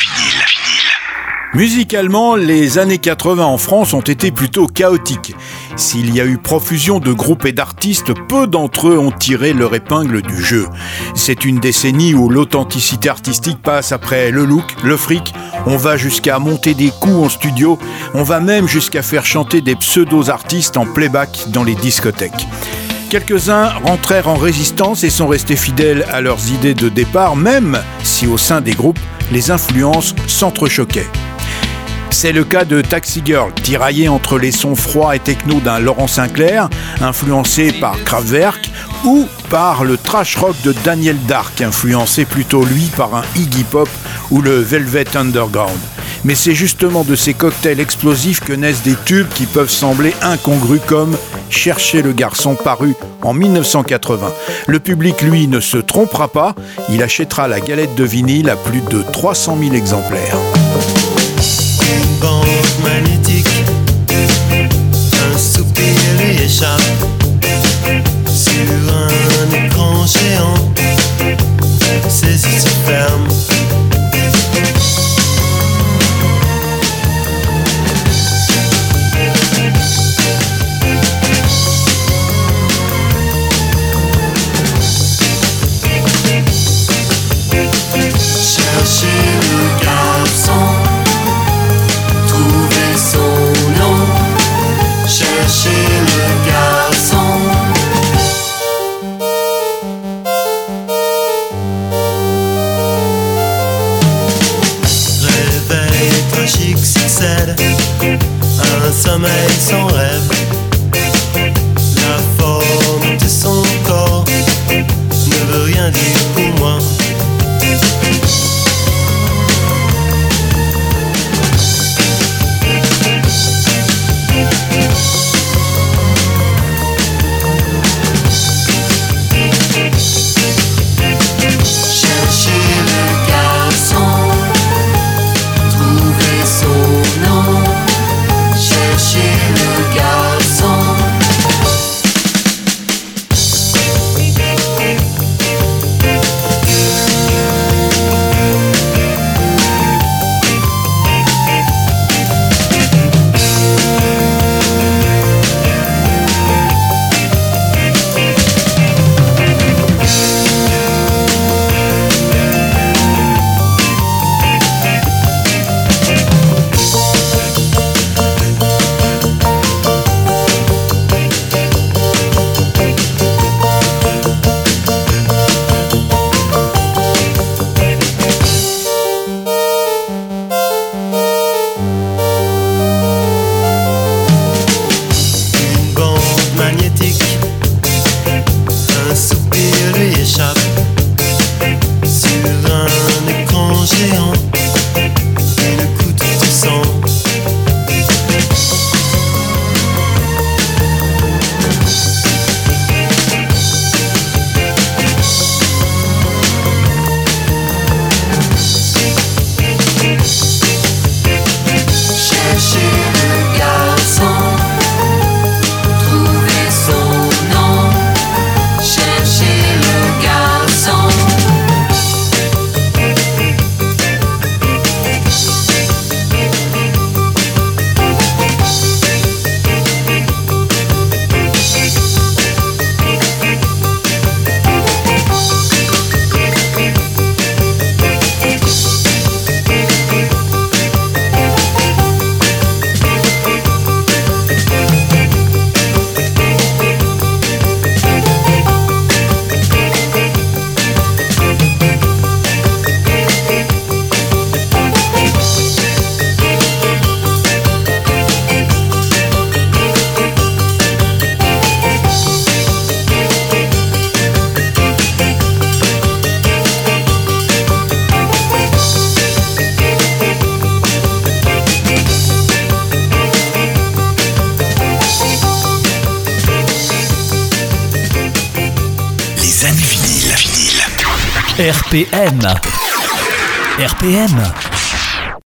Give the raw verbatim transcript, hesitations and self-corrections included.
vinyles. Musicalement, les années quatre-vingts en France ont été plutôt chaotiques. S'il y a eu profusion de groupes et d'artistes, peu d'entre eux ont tiré leur épingle du jeu. C'est une décennie où l'authenticité artistique passe après le look, le fric. On va jusqu'à monter des coups en studio. On va même jusqu'à faire chanter des pseudo-artistes en playback dans les discothèques. Quelques-uns rentrèrent en résistance et sont restés fidèles à leurs idées de départ, même si au sein des groupes, les influences s'entrechoquaient. C'est le cas de Taxi Girl, tiraillé entre les sons froids et techno d'un Laurent Sinclair, influencé par Kraftwerk, ou par le trash rock de Daniel Dark, influencé plutôt lui par un Iggy Pop ou le Velvet Underground. Mais c'est justement de ces cocktails explosifs que naissent des tubes qui peuvent sembler incongrus comme « Chercher le garçon » paru en dix-neuf cent quatre-vingts. Le public, lui, ne se trompera pas, il achètera la galette de vinyle à plus de trois cent mille exemplaires. Une bande magnétique, un soupir lui échappe sur un écran géant. Ses yeux se ferment. Chercher le garçon, trouver son nom, chercher le garçon. Réveil tragique succède, un sommeil sans rêve. La forme de son corps ne veut rien dire pour moi. R P M. R P M,